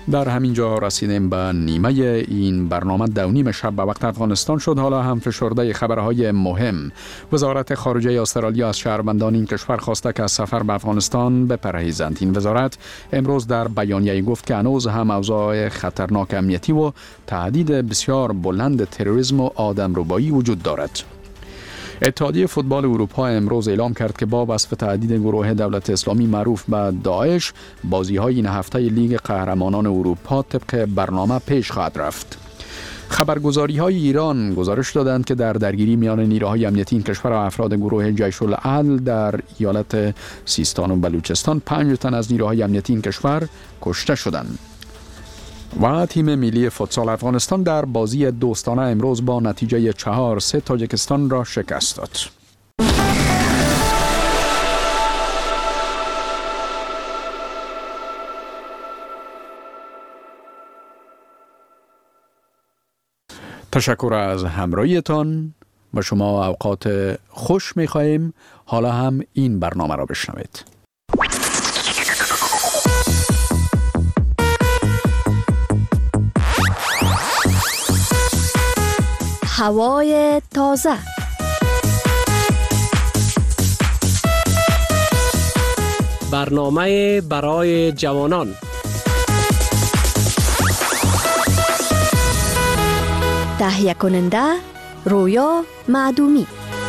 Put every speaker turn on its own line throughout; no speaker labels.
در همین جا رسیدیم به نیمه این برنامه. 2:30 شب به وقت افغانستان شد. حالا هم فشرده خبرهای مهم. وزارت خارجه استرالیا از شهروندان این کشور خواسته که از سفر به افغانستان بپرهیزند. این وزارت امروز در بیانیه گفت که هنوز هم اوضاع خطرناک امنیتی و تهدید بسیار بلند تروریسم و آدمربایی وجود دارد. اتحادیه فوتبال اروپا امروز اعلام کرد که با وصف تهدید گروه دولت اسلامی معروف به داعش، بازی‌های این هفته لیگ قهرمانان اروپا طبق برنامه پیش خواهد رفت. خبرگزاری‌های ایران گزارش دادند که در درگیری میان نیروهای امنیتی این کشور و افراد گروه جیش العدل در ایالت سیستان و بلوچستان 5 تن از نیروهای امنیتی این کشور کشته شدند. و تیم ملی فوتسال افغانستان در بازی دوستانه امروز با نتیجه 4-3 تاجیکستان را شکست داد. تشکر از همراهیتان. و شما اوقات خوش می‌خواهیم. حالا هم این برنامه را بشنوید.
هوای تازه.
برنامه برای جوانان.
تهیه کننده رویا معدومی.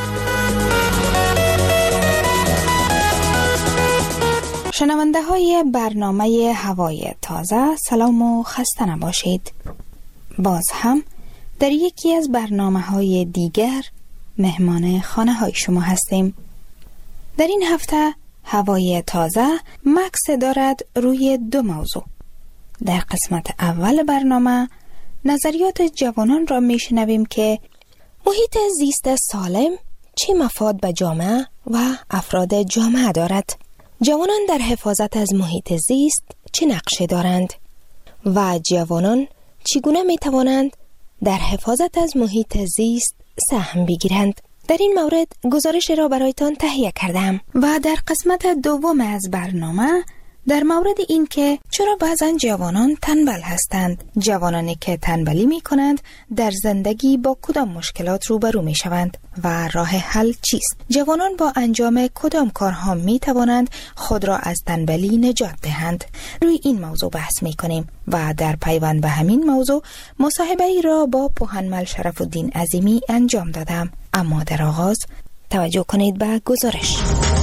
شنونده های برنامه هوای تازه، سلام و خسته نباشید. باز هم در یکی از برنامه‌های دیگر مهمان خانه‌های شما هستیم. در این هفته هوای تازه مکس دارد روی 2 موضوع. در قسمت اول برنامه نظریات جوانان را میشنویم که محیط زیست سالم چه مفاد به جامعه و افراد جامعه دارد. جوانان در حفاظت از محیط زیست چه نقشی دارند و جوانان چگونه میتوانند در حفاظت از محیط زیست سهم بگیرند. در این مورد گزارش را برایتان تهیه کردم. و در قسمت دوم از برنامه در مورد این که چرا بعضن جوانان تنبل هستند. جوانانی که تنبلی می کنند در زندگی با کدام مشکلات روبرو می شوند و راه حل چیست؟ جوانان با انجام کدام کارها می توانند خود را از تنبلی نجات دهند؟ روی این موضوع بحث می کنیم و در پیوند به همین موضوع مصاحبه ای را با پوهنمل شرف الدین عظیمی انجام دادم. اما در آغاز توجه کنید به گزارش.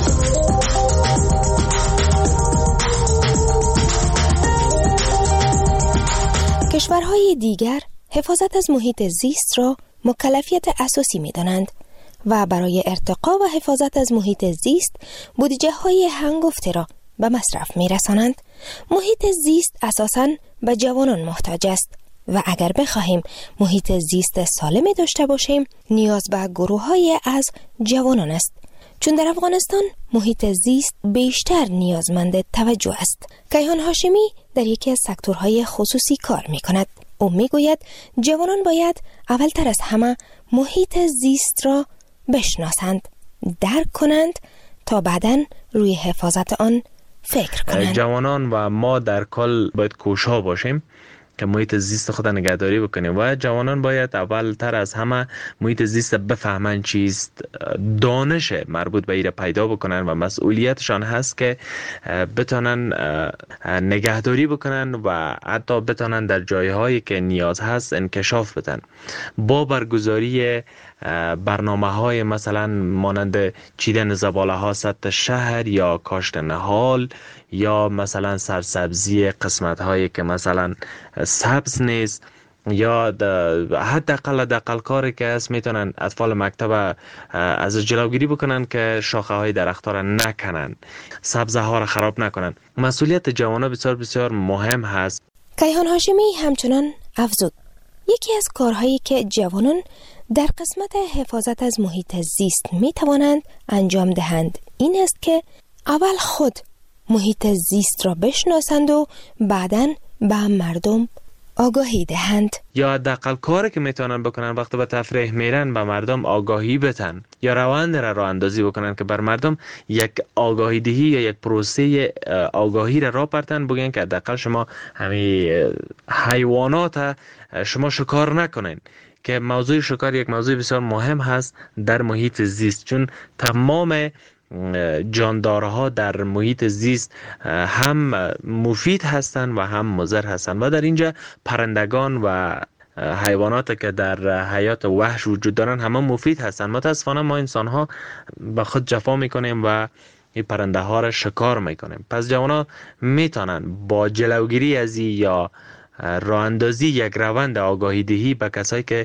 کشورهای دیگر حفاظت از محیط زیست را مکلفیت اساسی می دانند و برای ارتقا و حفاظت از محیط زیست بودجه های هنگفته را به مصرف می رسانند. محیط زیست اساساً به جوانان محتاج است و اگر بخواهیم محیط زیست سالمی داشته باشیم نیاز به گروه های از جوانان است. چون در افغانستان محیط زیست بیشتر نیازمند توجه است. کیهان هاشمی در یکی از سکتورهای خصوصی کار می کند. او می گوید جوانان باید اولتر از همه محیط زیست را بشناسند، درک کنند تا بعداً روی حفاظت آن فکر کنند.
جوانان و ما در کل باید کوشا باشیم که محیط زیست خود نگهداری بکنیم و جوانان باید اولتر از همه محیط زیست بفهمن چیست، دانش مربوط به ایره پیدا بکنن و مسئولیتشان هست که بتونن نگهداری بکنن و حتی بتونن در جایهایی که نیاز هست انکشاف بدن. با برگزاری برنامه‌های مثلا مانند چیدن زباله ها سطح شهر یا کاشت نهال یا مثلا سرسبزی قسمت هایی که مثلا سبز نیست یا حداقل کاری که هست میتونن اطفال مکتب از جلوگیری بکنن که شاخه های درخت ها را نکنن، سبزه ها را خراب نکنن. مسئولیت جوانان بسیار بسیار مهم هست.
کیهان هاشمی همچنان افزود یکی از کارهایی که جوانان در قسمت حفاظت از محیط زیست می توانند انجام دهند این است که اول خود محیط زیست را بشناسند و بعداً به مردم آگاهی دهند.
یا حداقل کاری که میتونن بکنن وقتی به تفریح میرن به مردم آگاهی بدن یا روند را راه اندازی بکنن که بر مردم یک آگاهی دهی یا یک پروسه آگاهی را برتن، بگن که حداقل شما همین حیوانات شما شکار نکنین، که موضوع شکار یک موضوع بسیار مهم هست در محیط زیست، چون تمام جاندارها در محیط زیست هم مفید هستند و هم مضر هستند و در اینجا پرندگان و حیوانات که در حیات وحش وجود دارن همه مفید هستند. متاسفانه ما انسان ها به خود جفا میکنیم و این پرنده ها را شکار میکنیم. پس جوانا میتونن با جلوگیری از یا راه اندازی یک روند آگاهی دهی به کسایی که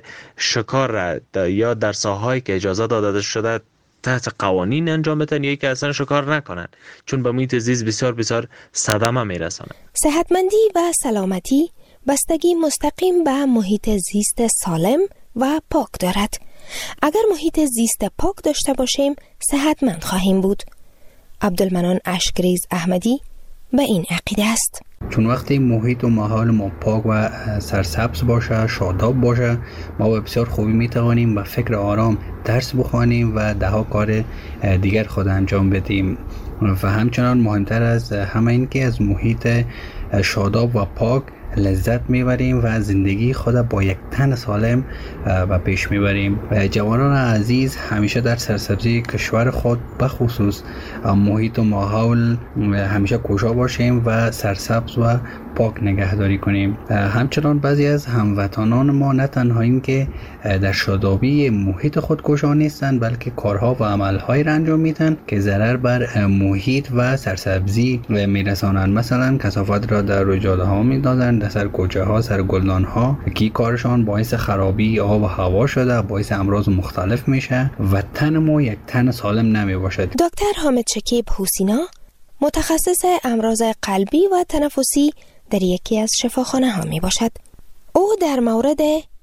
شکار را یا در ساحه‌ای که اجازه داده شده تحت قوانین انجام بدن یا که اصلا شکار نکنن، چون به محیط زیست بسیار بسیار صدمه میرسانه.
صحتمندی و سلامتی بستگی مستقیم به محیط زیست سالم و پاک دارد. اگر محیط زیست پاک داشته باشیم صحتمند خواهیم بود. عبدالمنان اشکریز احمدی به این عقیده است.
چون وقتی محیط و ماحول ما پاک و سرسبز باشه، شاداب باشه، ما به بسیار خوبی میتوانیم با فکر آرام درس بخوانیم و دهها کار دیگر خود انجام بدیم. و همچنان مهمتر از همه این که از محیط شاداب و پاک لذت میبریم و زندگی خود با یک تن سالم و پیش میبریم. جوانان عزیز همیشه در سرسبزی کشور خود بخصوص محیط و ماحول همیشه کوشا باشیم و سرسبز و پاک نگهداری کنیم. همچنان بعضی از هموطنان ما نه تنها این که در شادابی محیط خود کوشا نیستند، بلکه کارها و عملهایی را انجام میدن که ضرر بر محیط و سرسبزی میرسانند. مثلا کثافت را در روی جاده ها میدادند، در سر کوچه ها، سر گلدان ها، که کارشان باعث خرابی آب و هوا شده، باعث امراض مختلف میشه و تن ما یک تن سالم نمی باشد.
دکتر حامد شکیب حسینا متخصص امراض قلبی و تنفسی در یکی از شفاخانه ها می باشد. او در مورد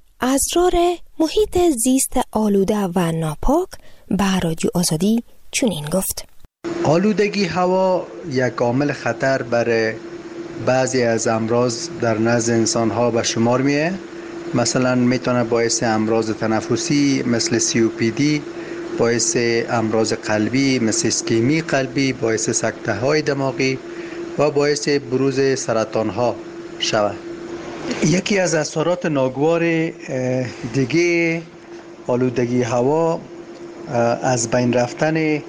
اسرار محیط زیست آلوده و ناپاک به رادیو آزادی چنین گفت:
آلودگی هوا یک عامل خطر برای بعضی از امراض در نزد انسان ها به شمار میه. مثلا میتونه باعث امراض تنفسی مثل COPD، باعث امراض قلبی مثل اسکمی قلبی، باعث سکته های دماغی و باعث بروز سرطان ها شود. یکی از اثرات ناگوار دیگه آلودگی هوا از بین رفتن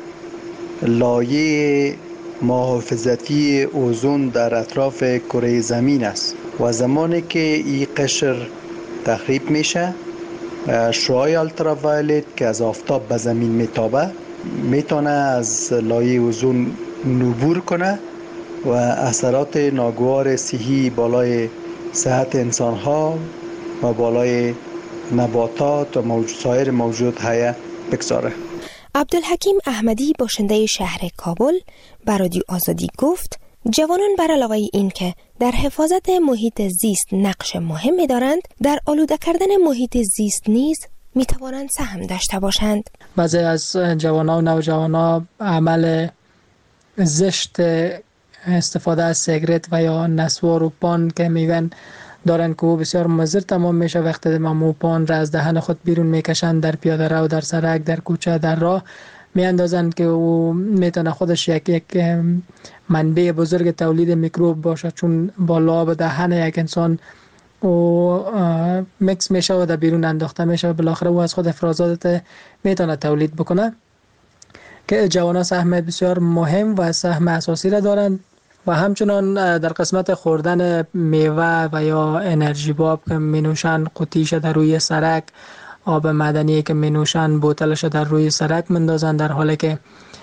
لایه محافظتی اوزون در اطراف کره زمین است و زمانی که این قشر تخریب میشه، شعاع التراوایلت که از آفتاب به زمین میتابه میتونه از لایه اوزون عبور کنه و اثرات ناگوار صحی بالای صحت انسان ها و بالای نباتات و سایر موجود حیه بگذاره.
عبدالحکیم احمدی باشنده شهر کابل به رادیو آزادی گفت جوانان بر علاوه این که در حفاظت محیط زیست نقش مهمی دارند، در آلوده کردن محیط زیست نیز می توانند سهم داشته باشند.
بعضی از جوانان و نوجوانان عمل زشت استفاده از سیگرت و یا نسوار و پان که میگن دارن که او بسیار مضر تمام میشه. وقتی مو پان را از دهن خود بیرون میکشن در پیاده رو، در سرک، در کوچه، در راه میاندازن که او میتونه خودش یک منبع بزرگ تولید میکروب باشه، چون با لعاب دهن یک انسان او مکس میشه و در بیرون انداخته میشه و بالاخره او از خود افرازات میتونه تولید بکنه. که جوانان سهم بسیار مهم و سهم اساسی را دارند و همچنان در قسمت خوردن میوه و یا انرژی باب که مینوشن قطیش در روی سرک، آب معدنی که مینوشن بوتلش در روی سرک مندازن، در حالی که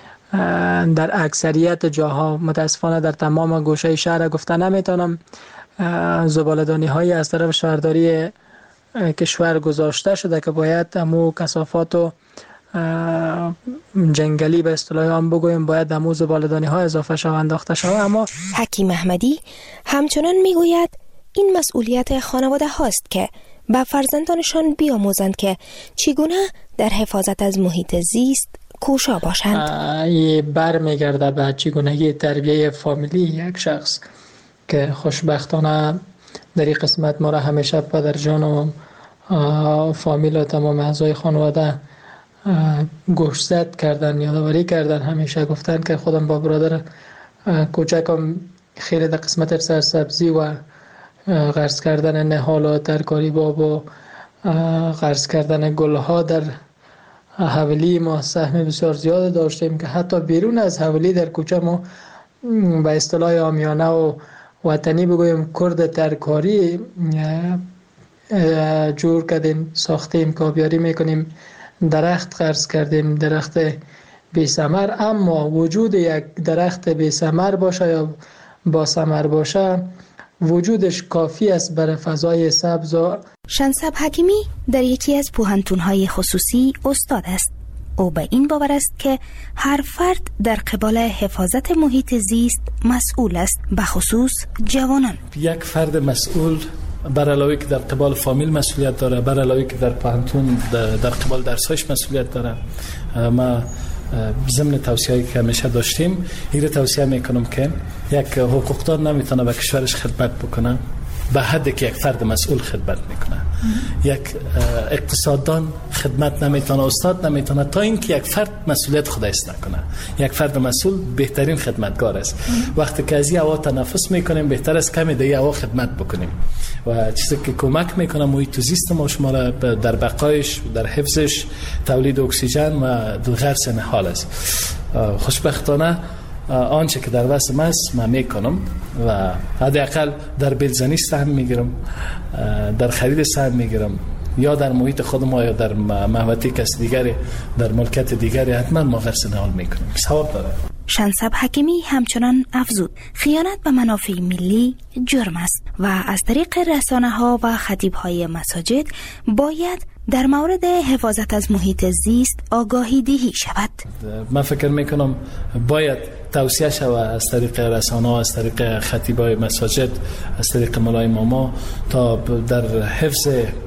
در اکثریت جاها متاسفانه در تمام گوشه شهر گفته نمیتونم زباله‌دانی های از طرف شهرداری کشور گذاشته شده که باید همو کثافات و جنگلی به اصطلاح هم بگویم باید همو زباله‌دانی ها اضافه شود، انداخته شود. اما
حکیم احمدی همچنان میگوید این مسئولیت خانواده هاست که به فرزندانشان بیاموزند که چگونه در حفاظت از محیط زیست کوشا باشند.
برمیگرده به چگونگی تربیه فامیلی یک شخص که خوشبختانه در این قسمت ما را همیشه پدر جان و فامیل و تمام اعضای خانواده گوشزد کردن، یادآوری کردن. همیشه گفتن که خودم با برادر کوچکم خیلی در قسمت سرسبزی و غرس کردن نهال و ترکاری باب و غرس کردن گلها در حولی ما سهم بسیار زیاد داشتیم که حتی بیرون از حولی در کوچه ما به اصطلاح عامیانه و وطنی بگویم کرد ترکاری جور کردیم، ساختیم، کابیاری میکنیم، درخت غرس کردیم، درخت بی ثمر. اما وجود یک درخت بی ثمر باشه یا با ثمر باشه وجودش کافی است برای فضای سبز.
شنسب حکیمی در یکی از پوهنتون‌های خصوصی استاد است. او به این باور است که هر فرد در قبال حفاظت محیط زیست مسئول است، به خصوص جوانان. یک فرد مسئول بر علاوه که در قبال فامیل مسئولیت داره، بر علاوه که در پوهنتون در قبال درسایش مسئولیت داره. ما ضمن توصیه‌ای که همیشه داشتیم این توصیه میکنم که یک حقوقدار نمیتونه به کشورش خدمت بکنه به حدی که یک فرد مسئول خدمت میکنه. یک اقتصاددان خدمت نمیتونه، استاد نمیتونه تا اینکه یک فرد مسئولیت خودش نکنه. یک فرد مسئول بهترین خدمتگار است. وقتی که از این هوا تنفس میکنیم بهتر است کمی در این هوا خدمت بکنیم و چیزی که کمک میکنه محیط زیست ما شما را در بقایش، در حفظش، تولید اکسیژن و غرس نهال است. خوشبختانه آنچه که در وسم است من میکنم و حداقل در بلزنی سهم میگیرم، در خرید سهم میگیرم، یا در محیط خودم یا در محوطه کس دیگری، در ملکت دیگری حتما ما غرس نهال میکنیم. ثواب داره. شنسب حکیمی همچنان افزود خیانت به منافع ملی جرم است و از طریق رسانه‌ها و خطیب‌های مساجد باید در مورد حفاظت از محیط زیست آگاهی دهی شود.
من فکر میکنم باید توصیه شود از طریق رسانه‌ها، از طریق خطیبای مساجد، از طریق مولای ماما تا در حفظ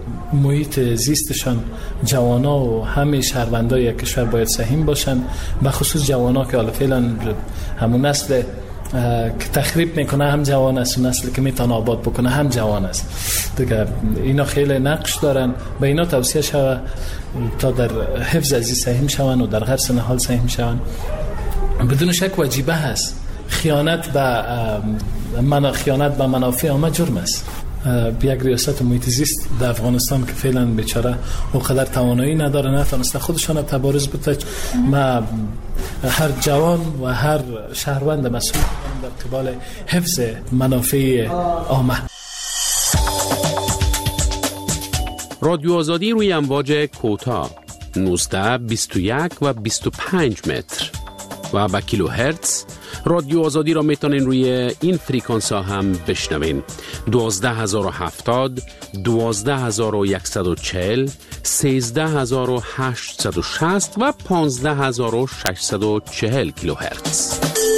محیط زیستشان جوانا و همه شهروندای کشور باید سهم باشن، به خصوص جوانا که حالا فعلا همون نسل که تخریب میکنه هم جوان است و نسلی که میتونه آباد بکنه هم جوان است دیگه. اینا خیلی نقش دارن، به اینا توصیه شود تا در حفظ از این سهم شون و در غرس نهال سهم شون. بدون شک واجبه هست. خیانت به منافع عامه جرم است. یک ریاست محیط زیست در افغانستان که فعلا بیچاره اونقدر توانایی نداره، نتونسته خودشان تبارز بده. ما هر جوان و هر شهروند مسئول در قبال حفظ منافع عامه.
رادیو آزادی روی امواج کوتاه 19، 21 و 25 متر و با کیلو هرتز. رادیو آزادی را میتونین روی این فریکانس ها هم بشنوین: 12070، 12140، 13860 و 15640 کیلو هرتز.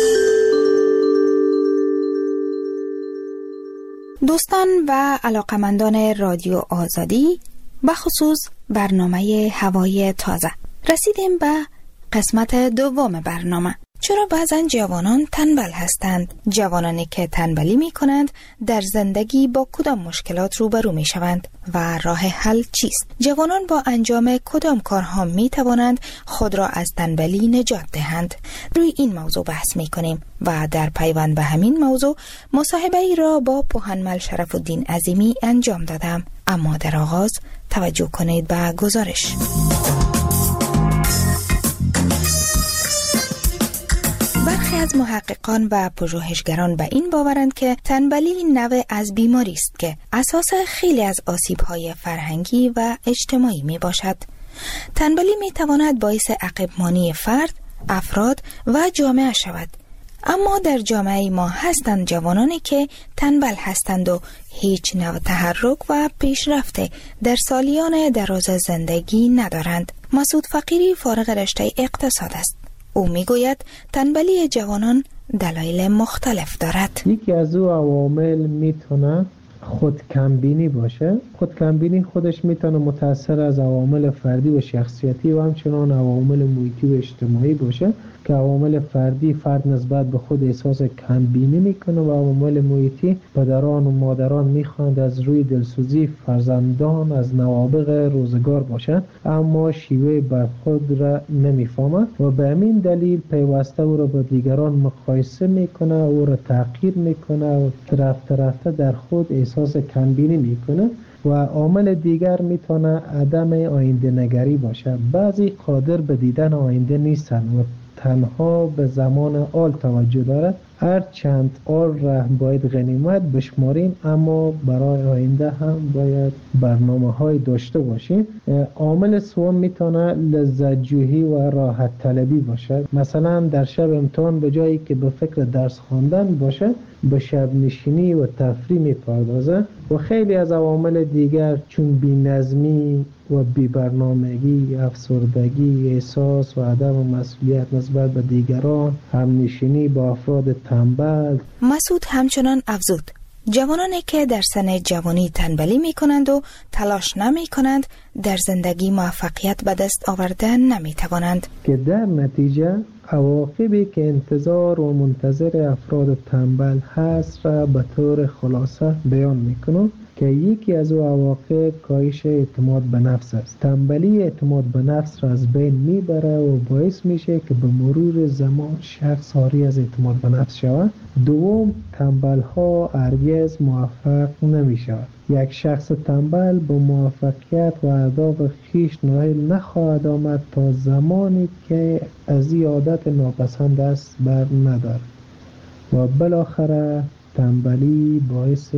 دوستان و علاقمندان رادیو آزادی، به خصوص برنامه هوای تازه، رسیدیم به قسمت دوم برنامه. چرا بعضا جوانان تنبل هستند؟ جوانانی که تنبلی می کنند در زندگی با کدام مشکلات روبرو می شوند و راه حل چیست؟ جوانان با انجام کدام کارها می توانند خود را از تنبلی نجات دهند؟ روی این موضوع بحث می کنیم و در پیوند به همین موضوع مصاحبه ای را با پوهنمل شرف الدین عظیمی انجام دادم. اما در آغاز توجه کنید به گزارش. برخی از محققان و پژوهشگران به این باورند که تنبلی نوع از بیماری است که اساس خیلی از آسیب‌های فرهنگی و اجتماعی می باشد. تنبلی می تواند باعث عقب‌مانی فرد، افراد و جامعه شود. اما در جامعه ما هستند جوانانی که تنبل هستند و هیچ نوع تحرک و پیشرفت در سالیان دراز زندگی ندارند. مسعود فقیری فارغ رشته اقتصاد است. او میگوید تنبلی جوانان دلایل مختلف دارد.
یکی از او عوامل میتونه خودکمبینی باشه. خودکمبینی خودش میتونه متأثر از عوامل فردی و شخصیتی و همچنان عوامل محیطی و اجتماعی باشه که عوامل فردی فرد نسبت به خود احساس کمبینی میکنه و عوامل محیطی پدران و مادران میخواند از روی دلسوزی فرزندان از نوابغ روزگار باشند اما شیوه برخورد را نمیفهمند و به همین دلیل پیوسته او را با دیگران مقایسه میکنه، او را تحقیر میکنه و رفته در خود احساس کمبینی میکنه. و عامل دیگر میتونه عدم آینده نگری باشه. بعضی قادر به دیدن آینده نیستن و تنها به زمان آل توجه دارد. هر چند آل را باید غنیمت بشماریم اما برای آینده هم باید برنامه های داشته باشیم. عامل سوم میتونه لذت جویی و راحت طلبی باشه. مثلا در شب امتحان به جایی که به فکر درس خواندن باشه به شب نشینی و تفریح میپردازه. و خیلی از عوامل دیگر چون بی‌نظمی و بی‌برنامگی، افسردگی، احساس و عدم مسئولیت نسبت به دیگران، همنشینی با افراد تنبل.
مسعود همچنان افزود جوانانی که در سن جوانی تنبلی می کنند و تلاش نمی کنند در زندگی موفقیت به دست آوردن نمی توانند
که در نتیجه عواقبی که انتظار و منتظر افراد تنبل هست را به طور خلاصه بیان می کنم که یکی از او عواقب کاهش اعتماد به نفس است. تنبلی اعتماد به نفس را از بین میبره و باعث میشه که به مرور زمان شخص عاری از اعتماد به نفس شود. دوم، تنبل ها هرگز موفق نمی شود. یک شخص تنبل به موفقیت و اهداف خویش نائل نخواهد آمد تا زمانی که از این عادت ناپسند است بر ندارد و بالاخره تنبلی باعث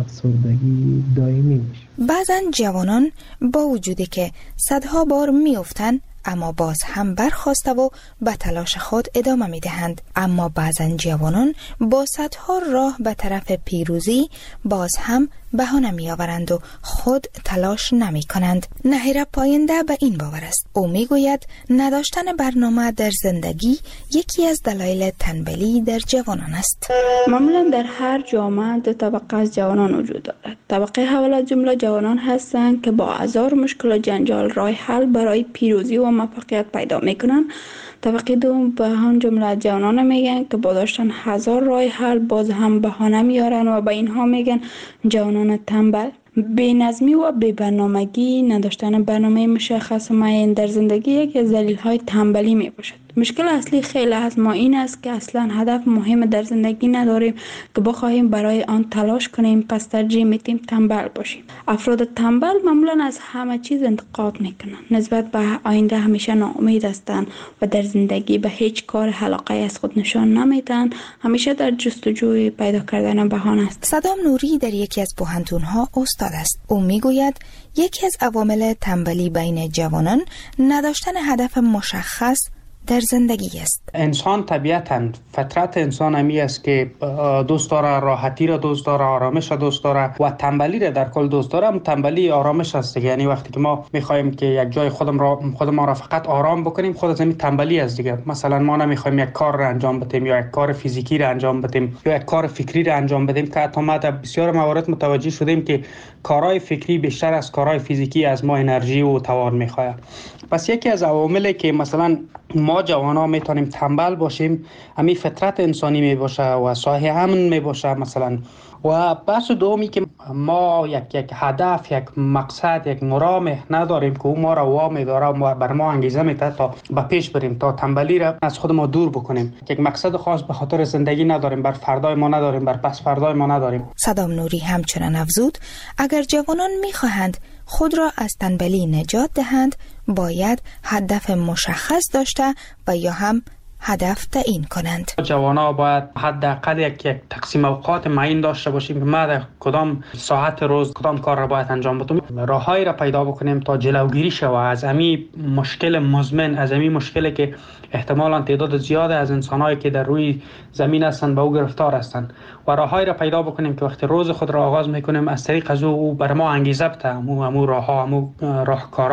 افسردگی دائمی میشه.
بعضن جوانان با وجودی که صدها بار میافتند اما باز هم برخاسته و به تلاش خود ادامه میدهند. اما بعضن جوانان با صدها راه به طرف پیروزی باز هم بهانه میآورند و خود تلاش نمی کنند. نهیره پاینده به این باور است. او میگوید نداشتن برنامه در زندگی یکی از دلایل تنبلی در جوانان است.
معمولا در هر جامعه دو طبقه از جوانان وجود دارد. طبقه اول از جمله جوانان هستند که با هزار مشکل و جنجال راه حل برای پیروزی و موفقیت پیدا میکنند. طبقه دوم به هم جمله جوانان میگن که با داشتن هزار راه حل باز هم بهانه میارن و به اینها میگن جوانان تنبل. بی‌نظمی و بی‌برنامگی، نداشتن برنامه مشخص و معین در زندگی یکی از دلایل تنبلی میباشد. مشکل اصلی خیلی از ما این است که اصلا هدف مهم در زندگی نداریم که بخواهیم برای آن تلاش کنیم، پس ترجیح میدیم تنبل باشیم. افراد تنبل معمولا از همه چیز انتقاد میکنند، نسبت به آینده همیشه ناامید هستند و در زندگی به هیچ کار علاقه از خود نشان نمیدن، همیشه در جستجوی پیدا کردن بهانه است.
صدام نوری در یکی از پوهنتون‌ها استاد است. او میگوید یکی از عوامل تنبلی بین جوانان نداشتن هدف مشخص در زندگی است.
انسان طبیعتاً فطرت انسان همی است که دوست داره راحتی را دوست داره، آرامش را دوست داره و تنبلی را در کل دوست داره. تنبلی آرامش است. یعنی وقتی که ما میخوایم که یک جای خودمان را فقط آرام بکنیم، خود از همین تنبلی است دیگه. مثلا ما نمیخوایم یک کار را انجام بدیم یا یک کار فیزیکی را انجام بدیم یا یک کار فکری را انجام بدیم که حتی ما در بسیار موارد متوجه شدیم که کارهای فکری بیشتر از کارهای فیزیکی از ما انرژی و توان میخواد. پس یکی از عواملی که مثلا ما جوانا میتونیم تنبل باشیم همین فطرت انسانی میباشه و صاحب امن میباشه مثلا. و بحث دومی که ما یک هدف، یک مقصد، یک مرام نداریم که او ما را وامی داره و بر ما انگیزه میده تا به پیش بریم، تا تنبلی را از خود ما دور بکنیم. یک مقصد خاص به خاطر زندگی نداریم، بر فردای ما نداریم، بر پس فردای ما نداریم.
صدام نوری همچنان افزود اگر جوانان میخواهند خود را از تنبلی نجات دهند باید هدف مشخص داشته و یا هم هدف تعیین کنند.
جوانا باید حداقل یک تقسیم اوقات معین داشته باشیم که ما در کدام ساعت روز کدام کار را باید انجام بدیم. راههایی را پیدا بکنیم تا جلوگیری شود از همین مشکل مزمن، از همین مشکلی که احتمالاً تعداد زیاد از انسانایی که در روی زمین هستند به او گرفتار هستند و راههایی را پیدا بکنیم که وقتی روز خود را آغاز میکنیم از طریق از او بر ما انگیزه بده، همو راهها، همو راهکارها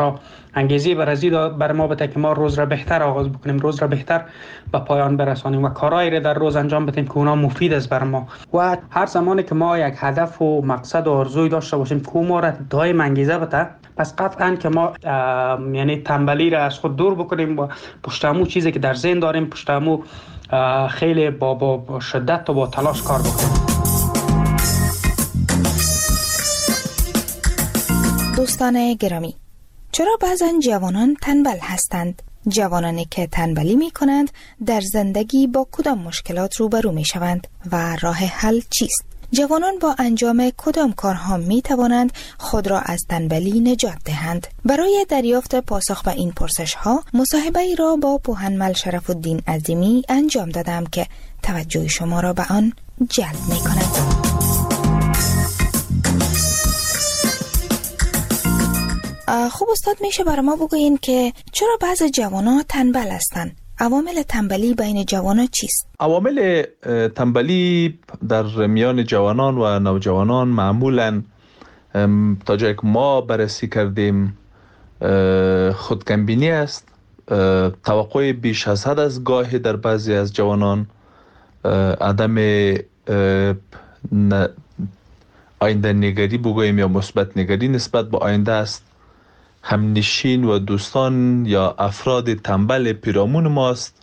انگیزه بر ما بده که ما روز را بهتر آغاز بکنیم، روز را بهتر به پایان برسانیم و کارهایی را در روز انجام بدیم که اونا مفید است بر ما. و هر زمانی که ما یک هدف و مقصد و آرزوی داشته باشیم که ما را دائم انگیزه بده، پس قطعا که ما یعنی تنبلی را از خود دور بکنیم و پشت همون چیزی که در ذهن داریم پشت همون خیلی با شدت و با تلاش کار بکنیم.
دوستان گرامی، چرا بعضا جوانان تنبل هستند؟ جوانانی که تنبلی می کنند در زندگی با کدام مشکلات روبرو می شوند و راه حل چیست؟ جوانان با انجام کدام کارها می توانند خود را از تنبلی نجات دهند؟ برای دریافت پاسخ به این پرسش ها مصاحبه ای را با پوهنمل شرف الدین عظیمی انجام دادم که توجه شما را به آن جلب می کند. خب استاد، میشه برای ما بگوین که چرا بعض جوانان تنبل هستند؟ عوامل تنبلی بین جوانان چیست؟
عوامل تنبلی در میان جوانان و نوجوانان معمولاً تا جایی که ما بررسی کردیم خودکمبینی است، توقع بیش از حد از گاهی در بعضی از جوانان، عدم آینده نگری بگوییم یا مثبت نگری نسبت به آینده است. همنشین و دوستان یا افراد تنبل پیرامون ماست.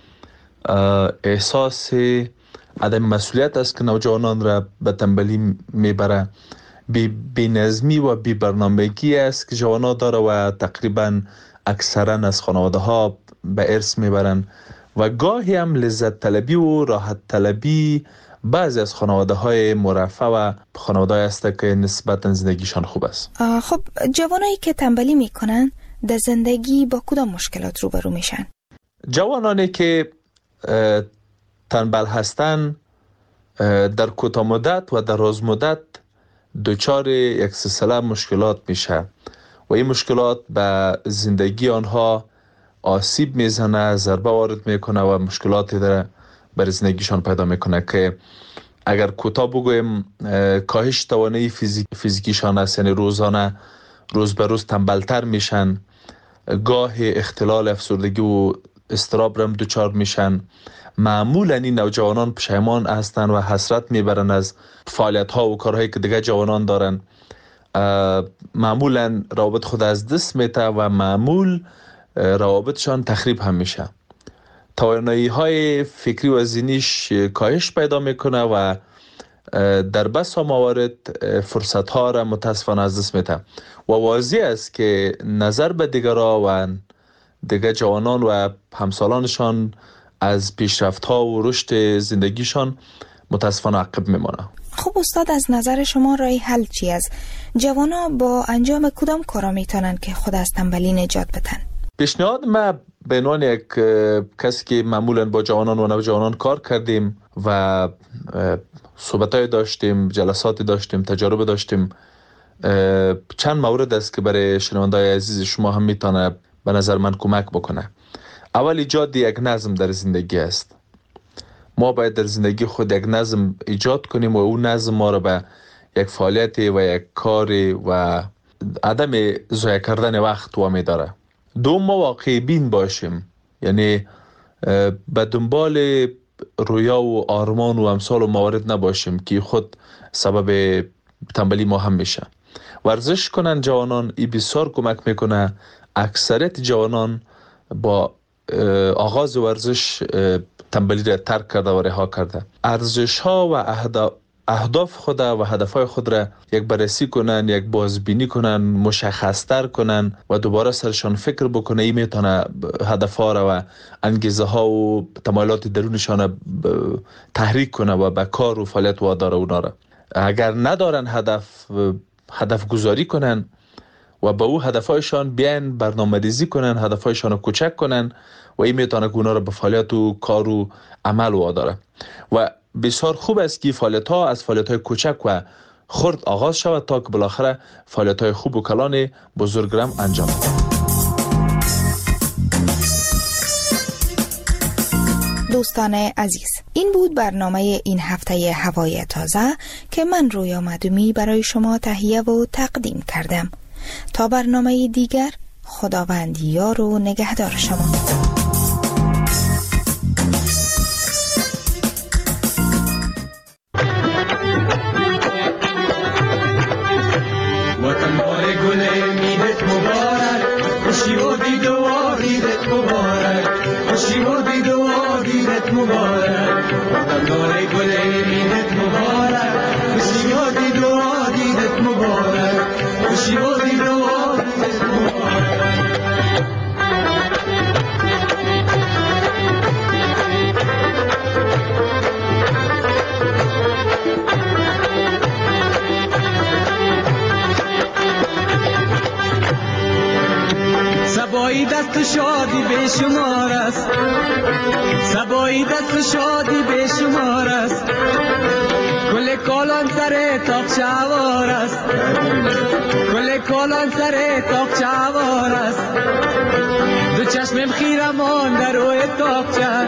احساس عدم مسئولیت است که نوجوانان را به تنبلی میبره. بی‌نظمی و بی‌برنامگی است که جوانان داره و تقریبا اکثرا از خانواده ها به ارث میبرن و گاهی هم لذت طلبی و راحت طلبی بعضی از خانواده های مرفه و خانواده هست که نسبتا زندگیشان خوب است.
خب جوانایی که تنبلی میکنن در زندگی با کدام مشکلات روبرو میشن؟
جوانانی که تنبل هستن در کوتاه مدت و دراز مدت دچار یک سلسله مشکلات میشه و این مشکلات به زندگی آنها آسیب میزنه، ضربه وارد میکنه و مشکلاتی داره بر زندگیشان پیدا میکنه که اگر کوتاه بگویم کاهش توانایی فیزیکیشان است، یعنی روزانه روز به روز تنبلتر میشن، گاه اختلال افسردگی و اضطراب رم دچار میشن. معمولا این نوجوانان پشیمان هستن و حسرت میبرن از فعالیت ها و کارهایی که دیگه جوانان دارن. معمولا روابط خود از دست میته و معمول روابطشان تخریب هم میشه. توانایی های فکری و ذهنیش کاهش پیدا میکنه و در بسا موارد فرصت ها را متاسفانه از دست میده و واضح است که نظر به دیگرها و دیگر جوانان و همسالانشان از پیشرفت ها و رشد زندگیشان متاسفانه عقب میمانه.
خب استاد، از نظر شما راه حل چی است؟ جوانا با انجام کدام کارا میتونن که خود از تنبلی نجات بدن؟
پیشنهاد ما به عنوان یک کسی که معمولا با جوانان و نوجوانان کار کردیم و صحبت‌های داشتیم، جلساتی داشتیم، تجارب داشتیم، چند مورد است که برای شنونده‌های عزیز شما هم میتونه به نظر من کمک بکنه. اول ایجاد یک نظم در زندگی است. ما باید در زندگی خود یک نظم ایجاد کنیم و اون نظم ما را به یک فعالیت و یک کار و عدم ضایع کردن وقت وامی داره. دوم، ما واقعی بین باشیم، یعنی به دنبال رویا و آرمان و امثال و موارد نباشیم که خود سبب تنبلی ما هم میشه. ورزش کنن جوانان، این بسیار کمک میکنه. اکثریت جوانان با آغاز ورزش تنبلی را ترک کرده و رها کرده. ارزش ها و اهداف خود و هدف های خود را یک بررسی کنن، یک بازبینی کنن، مشخص‌تر کنن و دوباره سرشان فکر بکنه. این میتونه هدف ها را و انگیزه ها و تمایلات درونشان تحریک کنه و به کار و فعالیت واداره اونا را. اگر ندارن هدف گذاری کنن و به او هدفهایشان بیان برنامه‌ریزی کنن، هدفهایشان رو کوچک کنن و این میتونه که اونا رو به فعالیت و کار و عمل واداره. و بسیار خوب است که فعالیت‌ها از فعالیت‌های کوچک و خرد آغاز شود تا که بالاخره فعالیت‌های خوب و کلان بزرگ را انجام دهد.
دوستان عزیز، این بود برنامه این هفته هوای تازه که من رویا معدومی برای شما تهیه و تقدیم کردم. تا برنامه دیگر خداوند یار و نگهدار شما.
سبایی دست شادی به شمار است، سبایی دست شادی به شمار است، گل کالان سر تاق شوار است، گل کالان سر تاق شوار است، دو چشمم خیرمان در روی تاقچه،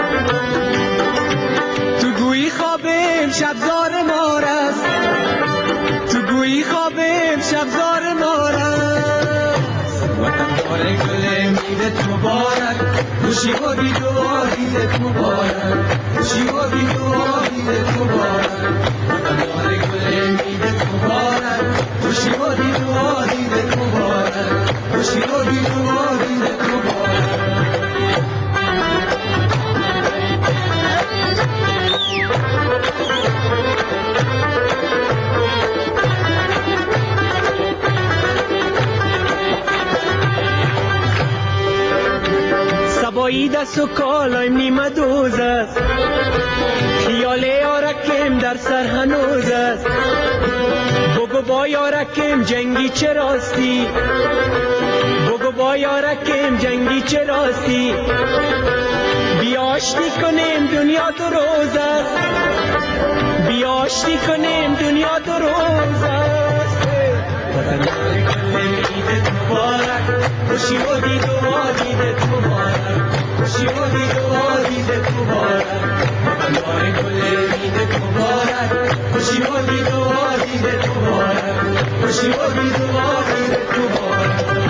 تو گویی خوابم شبزار مار است، تو گویی خوابم شبزار مار است. وطن داره گل میدت مبارک، خوشی و بیدو دیدت مبارک، خوشی و بیدو دیدت مبارک. وطن داره گل میدت مبارک، خوشی و بیدو دیدت مبارک، خوشی و بیدو دیدت مبارک. سبایی دست و کالایم نیمه دوز است، خیال یارکم در سر هنوز است، بگو با یارکم جنگی چه راستی، بگو با یارکم جنگی چه راستی، بیاشتی کنیم دنیا دو روز است، بیاشتی کنیم دنیا دو روز است. وطن داره گل عیدت مبارک، خوشی و دید و دیدت مبارک، خوشی و دید و دیدت مبارک. وطن داره گل عیدت مبارک، خوشی و دید و دیدت مبارک، خوشی و دید و دیدت مبارک.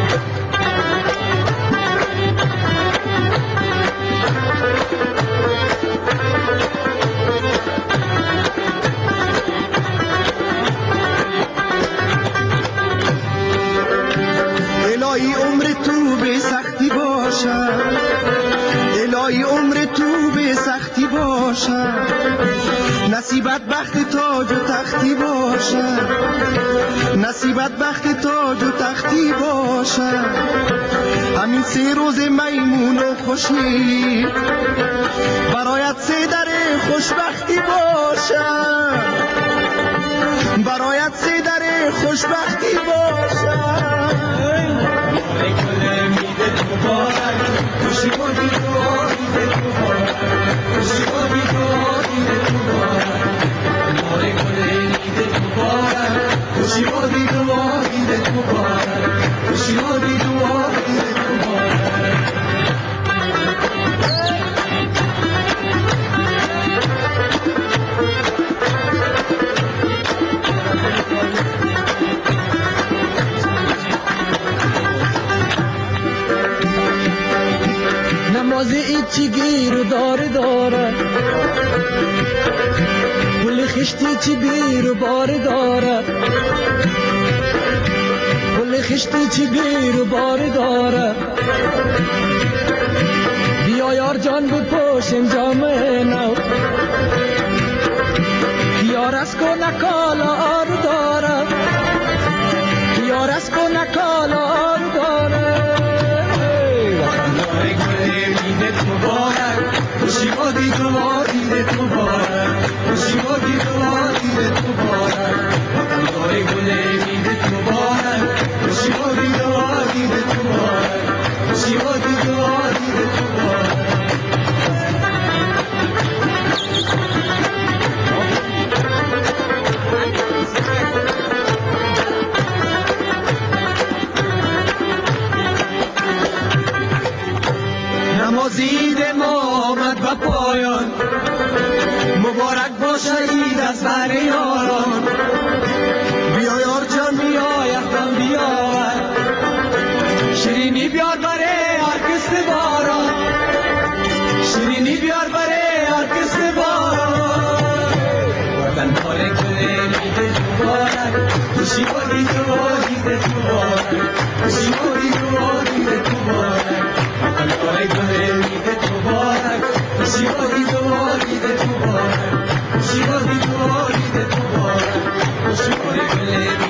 الهی عمر تو به سختی باشه، الهی عمر تو به سختی باشه، نصیبت بخت تاج و تختی باشه، نصیبت بخت تاج و تختی باشه. همین 3 روز میمون و خوشی برایت 3 در خوشبختی باشه، برایت 3 در خوشبختی باشه. گل میدت مبارک، خوشی و دیدو دیدت مبارک، خوشی و دیدو دیدت مبارک. ماره گل میدت مبارک، خوشی و دیدو دیدت مبارک، خوشی و دیدو دیدت مبارک. نمازی ایچی گیر و داره داره، گل خشتی چی بیر و باره داره، گل خشتی چی بیر و باره داره. بیا یار جان بپوشیم جامعه نو، یار از کو نکالا آرو داره، یار از کو نکالا آرو داره. دیدت مبارک، خوشی و دید و دیدت مبارک، خوشی و دید و دیدت مبارک. وطن داره گل دیدت مبارک، خوشی و دید و دیدت مبارک، خوشی و دید و دیدت مبارک. نمازید ما آمد به پایان، مبارک باشه عید از بر یاران. بیا یار مبارک خوشیواری تو عید مبارک خوشیواری تو عید مبارک خانوار گل عید مبارک خوشیواری تو عید مبارک خوشیواری تو عید مبارک خوشیواری گل